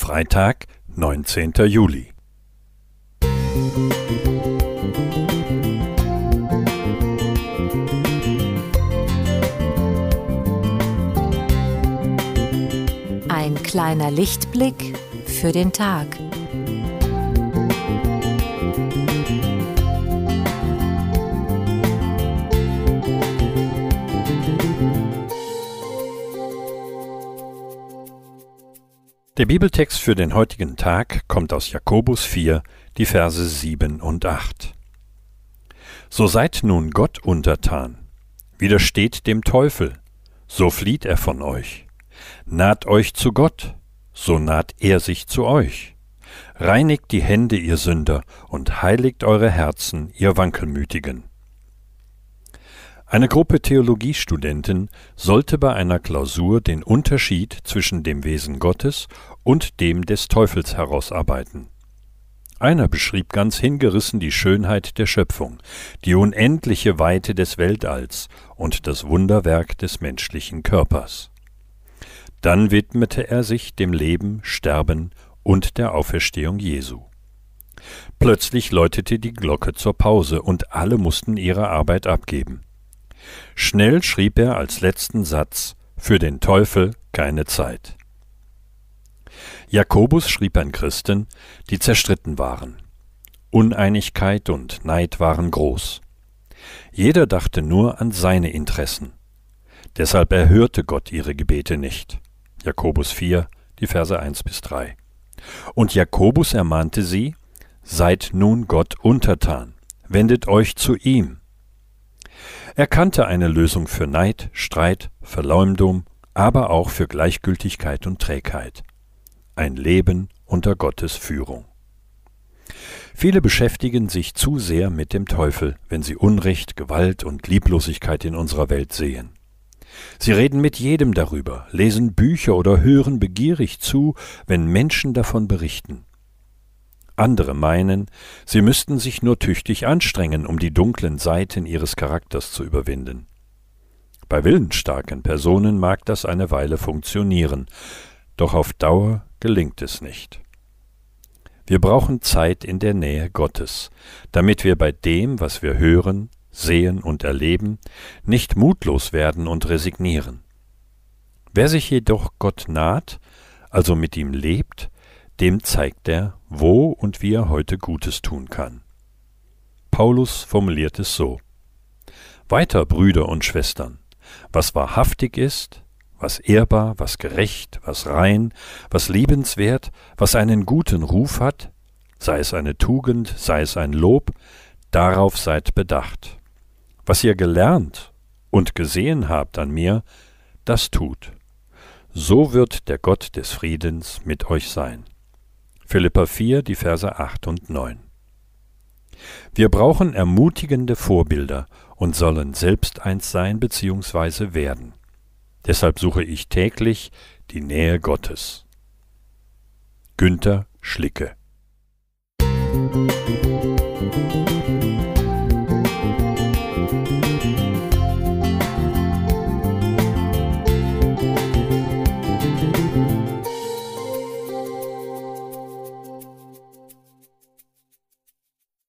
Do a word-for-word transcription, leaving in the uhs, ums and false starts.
Freitag, neunzehnter Juli. Ein kleiner Lichtblick für den Tag. Der Bibeltext für den heutigen Tag kommt aus Jakobus vier, die Verse sieben und acht. So seid nun Gott untertan, widersteht dem Teufel, so flieht er von euch. Naht euch zu Gott, so naht er sich zu euch. Reinigt die Hände, ihr Sünder, und heiligt eure Herzen, ihr Wankelmütigen. Eine Gruppe Theologiestudenten sollte bei einer Klausur den Unterschied zwischen dem Wesen Gottes und dem des Teufels herausarbeiten. Einer beschrieb ganz hingerissen die Schönheit der Schöpfung, die unendliche Weite des Weltalls und das Wunderwerk des menschlichen Körpers. Dann widmete er sich dem Leben, Sterben und der Auferstehung Jesu. Plötzlich läutete die Glocke zur Pause und alle mussten ihre Arbeit abgeben. Schnell schrieb er als letzten Satz: Für den Teufel keine Zeit. Jakobus schrieb an Christen, die zerstritten waren. Uneinigkeit und Neid waren groß. Jeder dachte nur an seine Interessen. Deshalb erhörte Gott ihre Gebete nicht. Jakobus vier, die Verse eins bis drei. Und Jakobus ermahnte sie: Seid nun Gott untertan, wendet euch zu ihm. Er kannte eine Lösung für Neid, Streit, Verleumdung, aber auch für Gleichgültigkeit und Trägheit. Ein Leben unter Gottes Führung. Viele beschäftigen sich zu sehr mit dem Teufel, wenn sie Unrecht, Gewalt und Lieblosigkeit in unserer Welt sehen. Sie reden mit jedem darüber, lesen Bücher oder hören begierig zu, wenn Menschen davon berichten. Andere meinen, sie müssten sich nur tüchtig anstrengen, um die dunklen Seiten ihres Charakters zu überwinden. Bei willensstarken Personen mag das eine Weile funktionieren, doch auf Dauer gelingt es nicht. Wir brauchen Zeit in der Nähe Gottes, damit wir bei dem, was wir hören, sehen und erleben, nicht mutlos werden und resignieren. Wer sich jedoch Gott naht, also mit ihm lebt, dem zeigt er, wo und wie er heute Gutes tun kann. Paulus formuliert es so: Weiter, Brüder und Schwestern, was wahrhaftig ist, was ehrbar, was gerecht, was rein, was liebenswert, was einen guten Ruf hat, sei es eine Tugend, sei es ein Lob, darauf seid bedacht. Was ihr gelernt und gesehen habt an mir, das tut. So wird der Gott des Friedens mit euch sein. Philipper vier, die Verse acht und neun. Wir brauchen ermutigende Vorbilder und sollen selbst eins sein bzw. werden. Deshalb suche ich täglich die Nähe Gottes. Günter Schlicke.